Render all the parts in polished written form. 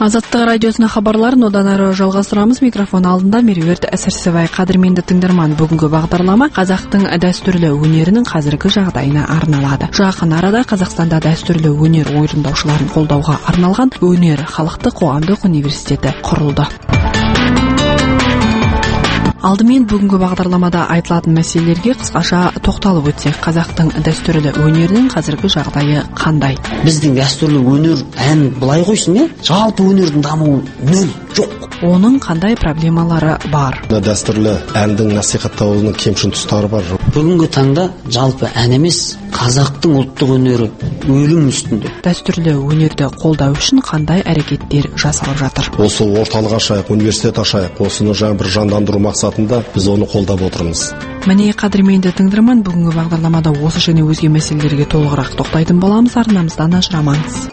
Азаттык радиосуна кабарларын одан ары жалгастырамыз. Микрофон алдында Меруерт Сәрсебай. Кадырменди тыңдарман, бүгүнкү багдарлама казактын дәстүрлүү өнөрүнүн казыркы жагдайына арналады. Жакын арада Казакстанда дәстүрлүү өнөр оюндаушыларын колдоого арналган Өнөр халыктык коомдук университети курулду. Алдымен бүгүнкү багдарламада айтылатын маселелерге кыскаша токтолуп өтсек, казактын дәстүрлүү өнөрүнүн казыркы жагдайы кандай? Биздин дәстүрлүү өнөр былай койсун, жалпы өнөрдүн дамуы нөл, жок. Онун кандай проблемалары бар? Дәстүрлүү әндин насихаттоонун кемшин тустары бар. Бүгүнкү таңда жалпы ән эмес, казактын улуттук өнөрү өлүм үстүндө. Дәстүрлүү өнөрдү колдоо үчүн кандай аракеттер жасалып жатыр? Осы орталык ашайык, университет ашайык, осуну жаңы бир жандандыруу максатында биз ону колдоп отурмуз. Міне кадырменди тыңдарман, бүгүнкү багдарламада осы және өзге маселелерге толугураак токтойтун болобуз. Арнамыздан ажырамаңыз.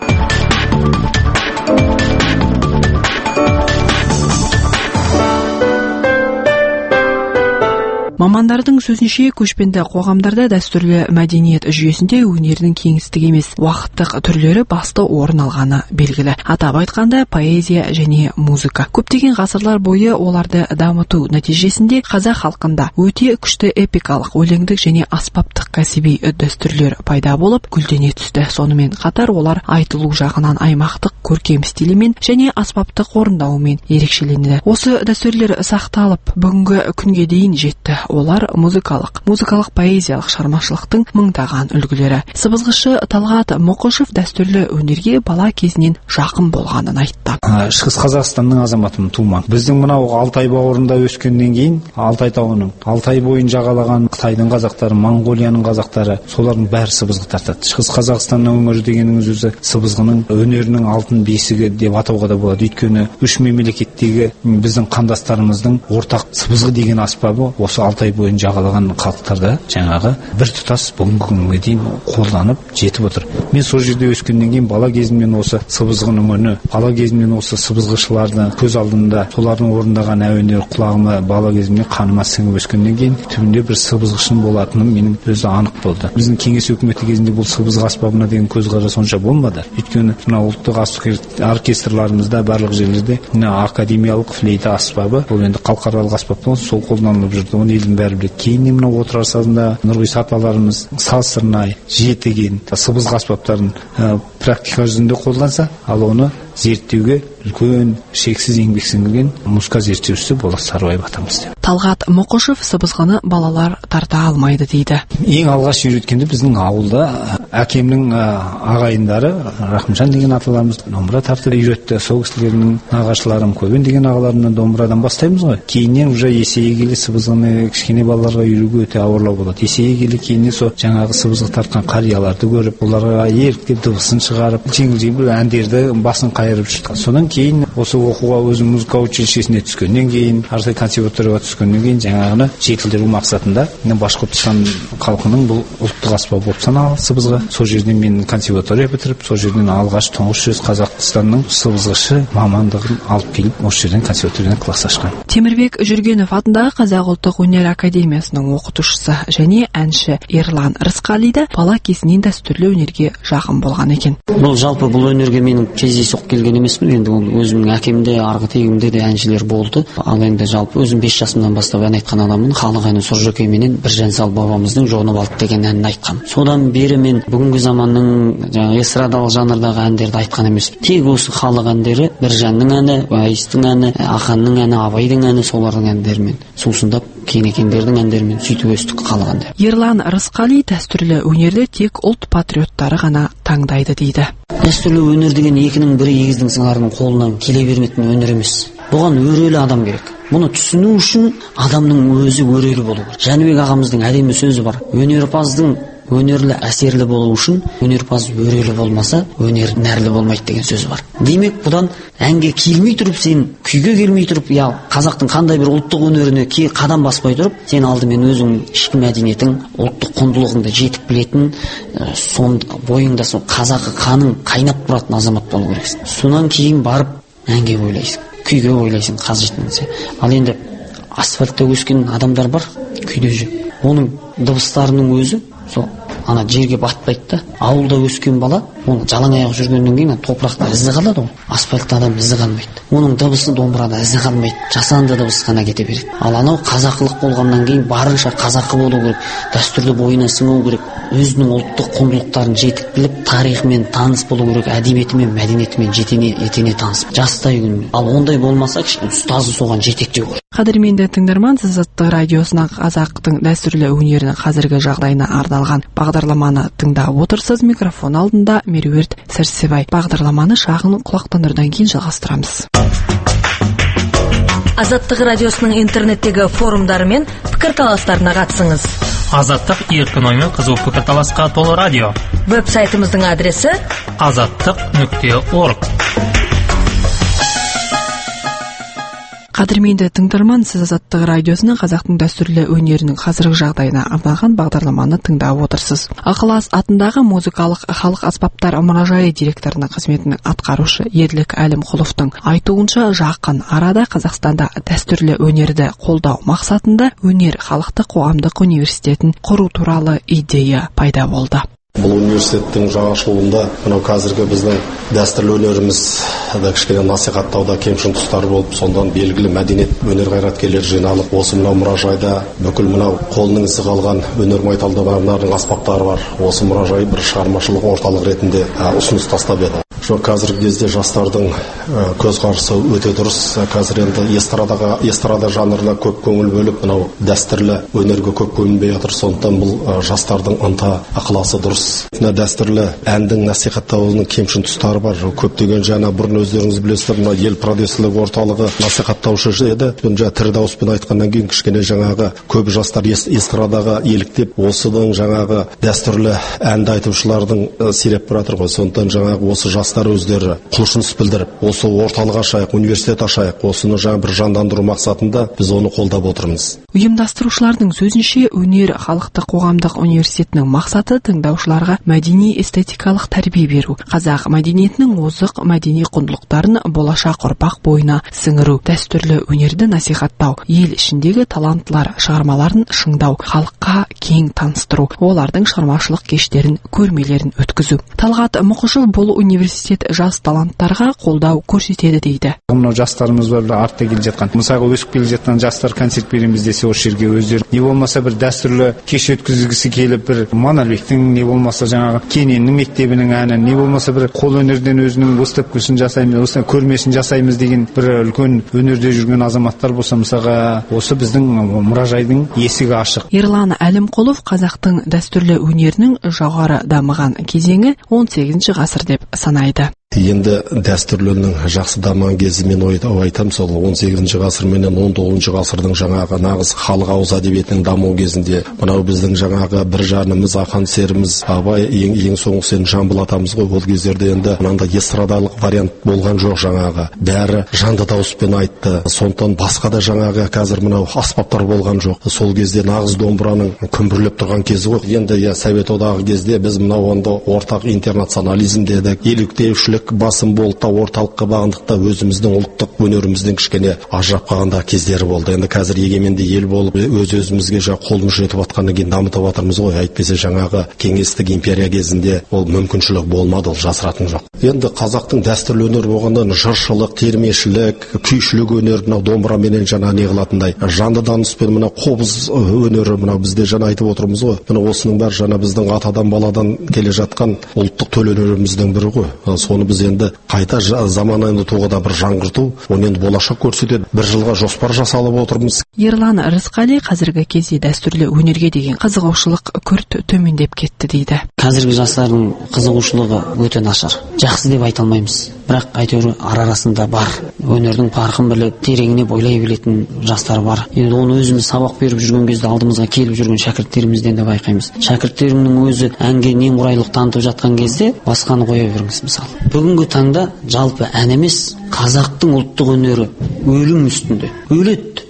Мамандардын сөзүнчө, көчпенди коомдарда дәстүрлүү мәдениет жүйөсүндө өнөрдүн кеңистиги эмес, убакыттык түрлөрү басты орун алганы белгилүү. Атап айтканда, поэзия және музыка. Көптөгөн гасырлар бою оларды дамытуу натыйжасында казак халкында өтө күчтүү эпикалык, өлеңдик және аспаптык касибий дәстүрлөр пайда болуп, гүлдөнө түздү. Сонымен катар олар айтылуу жагынан аймактык көркем стилимен және аспаптык орундоо менен эрекшеленди. Осы дәстүрлөр сакталып, бүгүнкү күнгө дейин жетти. Олар музыкалык поэзиялык чыгармачылыктын мыңдаган үлгүлөрү. Сыбызгышы Талгат Мокошев дәстүрлүү өнөргө бала кезинен жакын болгонун айтты. Шығыс Қазақстанның азаматымын, туман. Біздің мынау Алтай бауырында өскенден кейін, Алтай тауының, Алтай бойын жағалаған Қытайдың қазақтары, Монғолияның қазақтары, солардың бәрі сыбызғы тартады. Шығыс Қазақстанның өңірі дегеніңіз өзі сыбызғының өнерінің алтын бесігі деп атауға да болады. Өйткені үш мемлекеттегі біздің қандастарымыздың ортақ сыбызғы деген аспабы осы Алтай бойын жағалаған халықтарда жаңағы бір тұтас бүгінгі күнге дейін қолданып жетіп отыр. Мен сол жерде өскеннен кейін бала кезімнен осы сыбызғының үні, бала кезімнен осы сыбызғышыларды көз алдымда, солардың орындаған әуендері құлағыма бала кезімнен қаныма сіңіп өскеннен кейін түбінде бір сыбызғышын болатыным менің өзі анық болды. Біздің кеңес өкіметі кезінде бұл сыбызғы аспабына деген көзқарас сонша болмады. Өйткені мына ұлттық оркестрларымызда барлық жерлерде мына академиялық флейта аспабы, бұл енді халықаралық аспап болған, сол қолданылып жүрді. Оны елдің бәрі біледі. Кейіннен мына отырар сазында Нұрғиса апаларымыз Сал-Сырнай, Жетіген сыбызғы аспаптарын практика жүзінде қолданса, ал оны зерттеуге үлкен шексіз еңбек сіңірген музыка зерттеушісі Болат Сарыбаев атамыз. Талғат Мокошев сыбызғыны балалар тарта алмайды дейді. Ең алғаш үйреткенде біздің ауылда әкемнің ағайындары Рахымжан деген аталарымыз домбыра тартып үйретті. Сол кісілердің нағашыларым Көбен деген ағаларымнан домбырадан бастаймыз ғой. Кейіннен уже есейе келе сыбызғыны кішкене балаларға үйретуге өте ауырлау болады. Есейе келе кейіннен сол жаңағы сыбызғы тартқан қарияларды көріп, оларға еріктеп дыбысын шығарып, жеңіл-жеңіл әндерді басын қайырып жүрді. Содан кейін осы оқуға өзім музыка училищесіне түскеннен кейін, Артай консерваторияға түскеннен кейін жаңағыны жетілдіру мақсатында Башқұртстан халқының бұл ұлттық аспабы болып саналады сыбызғы. Сол жерден мен консерватория бітіріп, сол жерден алғаш тұңғыш рет Қазақстанның сыбызғышы мамандығын алып келіп, осы жерден консерваториядан класс ашқан. Темірбек Жүргенов атындағы Қазақ ұлттық өнер академиясының оқытушысы және әнші Ерлан Рысқали да бала кезінен дәстүрлі өнерге жақын болған екен. Бұл жалпы бұл өнерге менің кездейсоқ келген емеспін. Енді ол өзімнің әкемде, арғы тегімде де әншілер болды. Ал енді жалпы өзім 5 жасымнан бастап ән айтқан адаммын. Халық әні Сұржекейменен Біржан Сал бабамыздың Жоны балт деген әнін айтқам. Содан бері мен бүгінгі заманның эстрадалық жанрдағы әндерді айтқан емеспін. Тек осы халық әндері, Біржанның әні, Уайыстың әні, Аханның әні, Абайдың әні, солардың әндерімен сусындап, Кенекендердің әндерімен сөйтіп өстік халық әндер. Ерлан Рысқали дәстүрлі өнерді тек ұлт патриоттары ғана таңдайды дейді. Дәстүрлі өнер деген екінің бірі егіздің сыңарының қолынан келе бермейтін өнер емес. Бұған өрелі адам керек. Бұны түсіну үшін адамның өзі өрелі болу керек. Жәнібек ағамыздың әдемі сөзі бар. Өнерпаздың өнерлі әсерлі болу үшін өнерпаз өрелі болмаса, өнер нәрлі болмайды деген сөз бар. Демек, бұдан әнге келмей тұрып, сен күйге келмей тұрып, қазақтың қандай бір ұлттық өнеріне қадам баспай тұрып, сен алдымен өзің ішкі мәдениетің, ұлттық құндылығыңды жетіп білетін, бойыңда сол қазақы қаның қайнап тұратын азамат болу керексің. Сонан кейін барып әнге ойлайсың, күйге ойлайсың, қажетінсе. Ал енді асфальтта өскен адамдар бар, күйде жүр. Оның дыбыстарының өзі сол ана жерге батпайды да. Ауылда өскен бала оны жалаң аяқ жүргеннен кейін топырақта ізі қалады ғой. Асфальтта адам ізі қалмайды. Оның дыбысы домбырада ізі қалмайды. Жасанды дыбыс қана кете береді. Ал анау қазақылық болғаннан кейін барынша қазақы болу керек, дәстүрді бойына сіңу керек, өзінің ұлттық құндылықтарын жетік біліп, тарихымен таныс болу керек, әдебиетімен, мәдениетімен етене таныс. Жастай күн. Ал ондай болмаса, ұстазы соған жетектеу керек. Қадірменді тыңдарман, сіз Азаттық радиосына қазақтың дәстүрлі өнерінің қазіргі жағдайына арналған бағдарламаны тыңдап отырсыз. Микрофон алдында Меруерт Сәрсебай. Бағдарламаны шағын құлақтандырудан кейін жалғастырамыз. Азаттық радиосының интернеттегі форумдары мен пікірталастарына қатысыңыз. Азаттық еркін ой мен қызу пікірталасқа толы радио. Веб-сайтымыздың адресі azаттық.org. Қадірменді тыңдарман, сіз Азаттық радиосының қазақтың дәстүрлі өнерінің қазіргі жағдайына арналған бағдарламаны тыңдап отырсыз. Ықылас атындағы музыкалық халық аспаптар мұражайы директорының қызметінің атқарушы Ерлік Әлімқұловтың айтуынша, жақын арада Қазақстанда дәстүрлі өнерді қолдау мақсатында өнер халықтық қоғамдық университетін құру туралы идея пайда болды. Бұл университеттің жаңашылуында мынау қазіргі біздің дәстүрлі өнеріміз кішкене насихаттауда кемшін тұстар болып, сондан белгілі мәдениет өнер қайраткерлері жиналып, осы мынау мұражайда бүкіл мынау қолының ісі қалған өнер майталмандардың аспаптары бар. Осы мұражай бір шығармашылық орталық ретінде ұсыныс тастап еді. Қазіргі кезде жастардың көзқарасы өте дұрыс. Қазір енді эстрада жанрына көп көңіл бөліп, мынау дәстүрлі өнерге көп көңілбей жатыр. Сондықтан бұл жастардың ынта ықыласы дұрыс. Дәстүрлі әндің насихаттауының кемшін тұстары бар. Көптеген жаңа бұрын өздеріңіз білесіздер, мына ел продюсерлік орталығы насихаттаушы еді. Тірі дауыспен айтқаннан кейін кішкене жаңағы көп жастар эстрадаға еліктеп, осының жаңағы дәстүрлі әнді айтушылардың сиреп баратыр ғой. Сондықтан жаңағы осы жастар өздері құлшыныс білдіріп, осы орталық ашайық, университет ашайық, осыны жаңа бір жандандыру мақсатында біз оны қолдап отырмыз. Ұйымдастырушылардың сөзінше, өнер халықтық қоғамдық университетінің мақсаты тыңдаушыларға мәдени эстетикалық тәрбие беру, қазақ мәдениетінің озық мәдени құндылықтарын болашақ ұрпақ бойына сіңіру, дәстүрлі өнерді насихаттау, ел ішіндегі таланттылар шығармаларын шыңдау, халыққа кең таныстыру, олардың шығармашылық кештерін, көрмелерін өткізу. Талғат Мұқышев бұл университет жас таланттарға қолдау көрсетеді дейді. Мынау жастарымыз бар, артта келе жатқан, мысалға өсіп келе жатқан жастар концерт береміз десе, осы жерге өздері не болмаса бір дәстүрлі кеш өткізгісі келіп, бір Манарбектің, не болмаса жаңағы Кененнің мектебінің әнін, не болмаса бір қол өнерден өзінің выставкасын жасаймыз, осыдан көрмесін жасаймыз деген бір үлкен өнерде жүрген азаматтар болса, мысалға осы біздің мұражайдың есігі ашық. Ерлан Әлімқұлов қазақтың дәстүрлі өнерінің жоғары дамыған кезеңі 18 ғасыр деп санайды. Енді дәстүрлінің жақсы дамыған кезі мен айтам, сол 18 ғасыр менен 19 ғасырдың жаңағы нағыз халық ауыз әдебиетінің даму кезінде, мынау біздің жаңағы бір жарымыз, ақан серіміз, Абай, ең соңғы сен Жамбыл атамыз ғой. Ол кездерде енді мынандай эстрадалық вариант болған жоқ, жаңағы бәрі жанды дауыспен айтты. Сондықтан басқа да жаңағы қазір мынау аспаптар болған жоқ. Сол кезде нағыз домбыраның күмбірлеп тұрған кезі ғой. Енді Совет одағы кезде біз мынау онда ортақ интернационализм дедік, еліктеушілік басым болды да, орталыққа бағындықта өзіміздің ұлттық өнерімізден кішкене ажырап қалғанда кездері болды. Енді қазір егеменді ел болып өз-өзімізге қолымыз жетіп жатқаннан кейін дамытып жатырмыз ғой. Әйтпесе жаңағы кеңестік империя кезінде ол мүмкіншілік болмады, ол жасыратын жоқ. Енді қазақтың дәстүрлі өнер болғанда жыршылық, термешілік, күйшілік өнер, мынау домбыраменен жаңа не қылатындай, жанды дауыспен мынау қобыз өнері, мынау бізде жаңа айтып отырмыз ғой. Мына осының бәрі жаңа біздің атадан баладан келе жатқан ұлттық төл өнеріміздің бірі ғой. Соны біз енді қайта заманауи тұрғыда бір жаңғырту, оны енді болашақ көрсетеді. Бір жылға жоспар жасалып отырмыз. Ерлан Рысқали қазіргі кезде дәстүрлі өнерге деген қызығушылық күрт төмендеп кетті дейді. Қазіргі жастардың қызығушылығы өте нашар. Жақсы деп айта алмаймыз. Бірақ әйтеуір арасында бар. Өнердің парқын біліп, тереңіне бойлай білетін жастар бар. Енді оны өзіміз сабақ беріп жүрген кезде алдымызға келіп жүрген шәкірттерімізден де байқаймыз. Шәкірттерімнің өзі әнге немұрайлық танытып жатқан кезде басқаны қоя беріңіз мысалы. Бүгінгі таңда жалпы ән емес, қазақтың ұлттық өнері өлім үстінде. Өледі.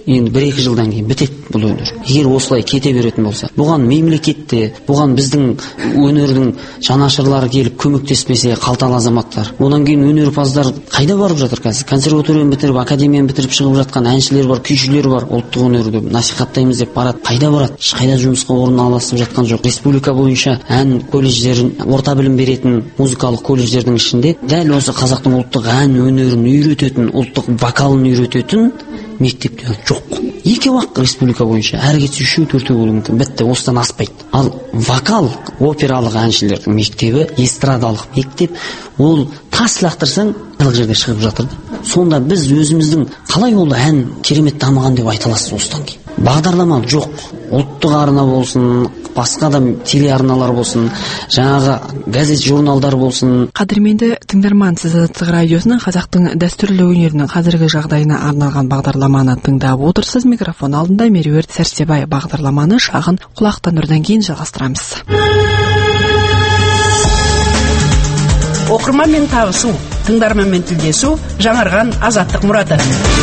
енді 1-2 жылдан кейін бітеді бұл өнер. Егер осылай кете беретін болса, бұған мемлекетте, бұған біздің өнердің жанашырлары келіп көмектеспесе, қалталы азаматтар, одан кейін өнерпаздар қайда барып жатыр қазір? Консерваторияны бітіріп, академияны бітіріп шығып жатқан әншілер бар, күйшілер бар, ұлттық өнерді насихаттаймыз деп барады. Қайда барады? Ешқайда жұмысқа орналасып жатқан жоқ. Республика бойынша ән колледждерін, орта білім беретін музыкалық колледждердің ішінде дәл осы қазақтың ұлттық ән өнерін үйрететін, ұлттық вокалын үйрететін мектептер жоқ. 2 республика бойынша әр кетсе 3-4 болуы мүмкін. Бітті, осыдан аспайды. Ал вокал, опералық әншілердің мектебі, эстрадалық мектеп, ол тас лақтырсаң ылық жерде шығып жатыр. Сонда біз өзіміздің қалай ол ән керемет дамыған деп айта аласыз осыдан кейін. Бағдарлама жоқ. Ұлттық арна болсын, басқа да телеарналар болсын, жаңағы газет журналдар болсын. Қадірменді тыңдарман, сіз Азаттық радиосының қазақтың дәстүрлі өнерінің қазіргі жағдайына арналған бағдарламаны тыңдап отырсыз. Микрофон алдында Меруерт Сәрсебай. Бағдарламаны шағын құлақтандырудан кейін жалғастырамыз. Оқырманмен табысу, тыңдарманмен тілдесу, жаңарған азаттық мұраты.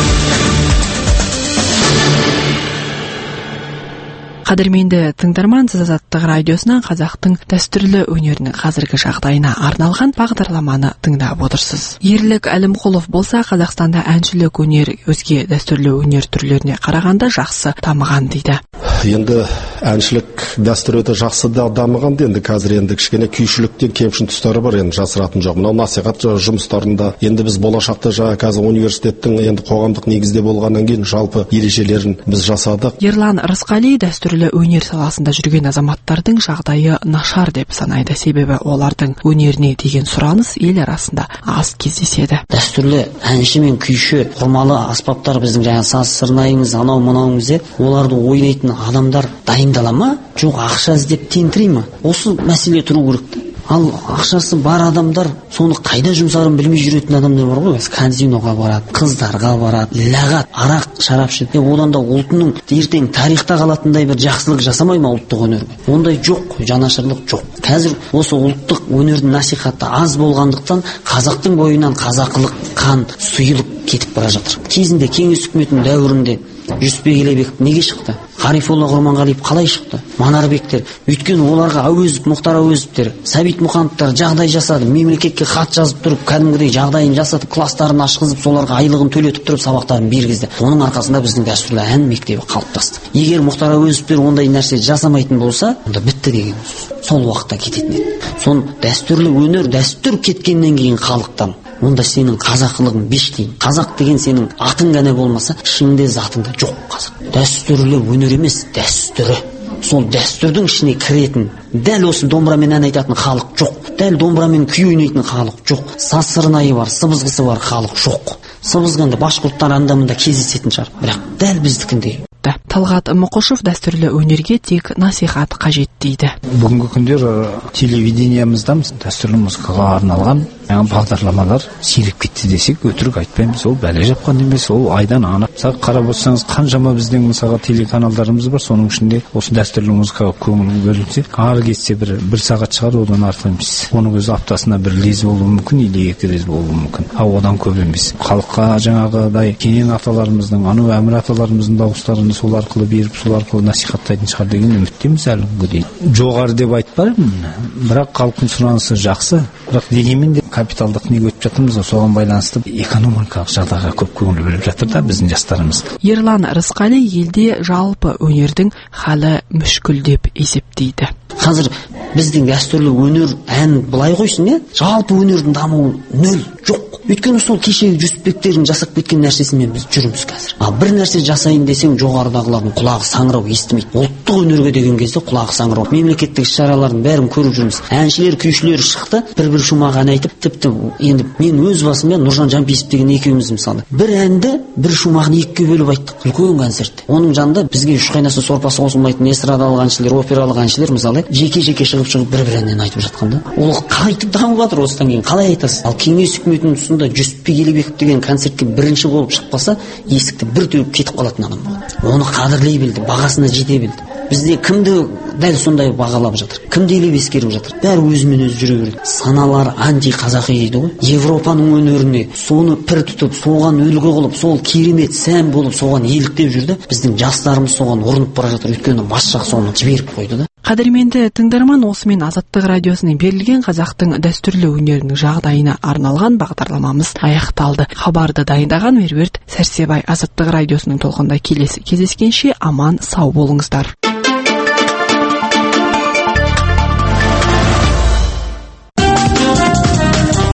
Қадірменді тыңдарман, сіз Азаттық радиосынан қазақтың дәстүрлі өнерінің қазіргі жағдайына арналған бағдарламаны тыңдап отырсыз. Ерлік Әлімқұлов болса, Қазақстанда әншілік өнер өзге дәстүрлі өнер түрлеріне қарағанда жақсы дамыған дейді. Енді әншілік дәстүрі жақсы да дамыған, енді қазір енді кішкене күйшіліктен кемшін тұстары бар, енді жасыратын жоқ. Мынау насихат жұмыстарында енді біз болашақта қазір университеттің енді қоғамдық негізде болғаннан кейін жалпы ережелерін біз жасадық. Ерлан Рысқали дәстүрлі өнер саласында жүрген азаматтардың жағдайы нашар деп санайды, себебі олардың өнеріне деген сұраныс ел арасында аз кездеседі. Дәстүрлі әнші мен күйші, құрмалы аспаптар, біздің жаңа саз сырнайыңыз, анау мынауыңыз, оларды ойнайтын адамдар дайындала ма? Жоқ, ақша іздеп тентірей ма? Осы мәселе тұру керек. Ал ақшасы бар адамдар соны қайда жұмсарын білмей жүретін адамдар бар ғой. Казиноға барады, қыздарға барады, лағат, арақ, шарап ішеді. Одан да ұлтының ертең тарихта қалатындай бір жақсылық жасамай ма ұлттық өнерге? Ондай жоқ, жанашырлық жоқ. Қазір осы ұлттық өнердің насихаты аз болғандықтан қазақтың бойынан қазақылық, қан, сұйылып кетіп бара жатыр. Кезінде кеңес үкіметінің дәуірінде Жүсіпбек Елебеков неге шықты? Ғарифолла Құрманғалиев қалай шықты? Манарбектер, өйткені оларға Әуезов, Мұхтар Әуезовтер, Сәбит Мұқановтар жағдай жасады, мемлекетке хат жазып тұрып, кәдімгідей жағдайын жасатып, кластарын ашқызып, соларға айлығын төлетіп тұрып, сабақтарын бергізді. Оның арқасында біздің дәстүрлі ән мектебі қалыптасты. Егер Мұхтар Әуезовтер ондай нәрсе жасамайтын болса, онда бітті деген сөз. Сол уақытта кететін еді. Сон дәстүрлі өнер, дәстүр кеткеннен кейін халықтан онда сенің қазақылығың бештейін. Қазақ деген сенің атың ғана болмаса, ішіңде затыңда жоқ қазақ. Дәстүрлі өнер емес, дәстүрі. Сол дәстүрдің ішіне кіретін, дәл осы домбырамен ән айтатын халық жоқ. Дәл домбырамен күй ойнайтын халық жоқ. Саз сырнайы бар, сыбызғысы бар халық жоқ. Сыбызғанда башқұрттар андамында кездесетін шығар, бірақ дәл біздікіндей. Талғат Мұқышев дәстүрлі өнерге тек насихат қажет дейді. Бүгінгі күндер телевидениямызда дәстүрлі музыкаға арналған бағдарламалар сиреп кетті десек өтірік айтпаймыз. Ол бәле жапқан емес, ол айдан анап. Қарап отырсаңыз, қаншама біздің мысалға телеканалдарымыз бар, соның ішінде осы дәстүрлі музыкаға көңіл бөлінсе, ары кетсе бір сағат шығар, одан артық емес. Оның өзі аптасына бір лез болуы мүмкін, или 2 лез болуы мүмкін. Одан көп емес. Халыққа жаңағыдай кенен аталарымыздың, Ану Әмір аталарымыздың дауыстарын сол арқылы беріп, сол арқылы насихаттайтын шығар деген үміттеміз әлі күнге дейін. Жоғары деп айтпаймын, бірақ халықтың сұранысы жақсы. Бірақ дегенмен де капиталдық неге өтіп жатырмыз, соған байланысты экономикалық жағдайға көп көңіл бөліп жатыр да біздің жастарымыз. Ерлан Рысқали елде жалпы өнердің халі мүшкіл деп есептейді. Қазір біздің дәстүрлі өнер ән былай қойсын, жалпы өнердің дамуы нөл, жоқ. Өйткені сол кешегі Жүсіпбектердің жасап кеткен нәрсесімен біз жүрміз қазір. Бір нәрсе жасайын десең, жоғарыдағылардың құлағы саңырау естімейді. Ұлттық өнерге деген кезде құлағы саңырау. Мемлекеттік іс-шаралардың бәрін көріп жүрміз. Әншілер, күйшілер шықты, бір шумақ ән айтып, тіпті енді мен өз басыммен Нұржан Жампиев деген екеуміз мысалы. Бір әнді бір шумағын екіге бөліп айттық. Үлкен концертте. Оның жанында бізге үш қайнаса сорпасы қосылмайтын эстрадалық әншілер, опералық әншілер мысалы жеке-жеке шығып бір әннен айтып жатқанда, ол қайтып дамып жатыр осыдан кейін. Қалай айтасыз? Ал кеңес үкіметінің тұсында Жүсіпбек Елебеков деген концертке бірінші болып шықпаса, есікті бір теуіп кетіп қалатын адам болды. Оны қадірлей білді, бағасына жете білді. Бізде кімді дәл сондай бағалап жатыр, кімді елеп ескеріп жатыр? Бәрі өзімен өзі жүре береді. Саналар анти-қазақи дейді ғой. Европаның өнеріне соны пір тұтып, соған үлгі қылып, сол керемет сән болып, соған еліктеп жүрді. Біздің жастарымыз соған ұрынып бара жатыр. Өйткені басшақ соны жіберіп қойды да. Қадірменді тыңдарман, осымен Азаттық радиосының берілген қазақтың дәстүрлі өнерінің жағдайына арналған бағдарламамыз аяқталды. Хабарды дайындаған Меруерт Сәрсебай. Азаттық радиосының толқында келесі кездескенше аман сау болыңыздар.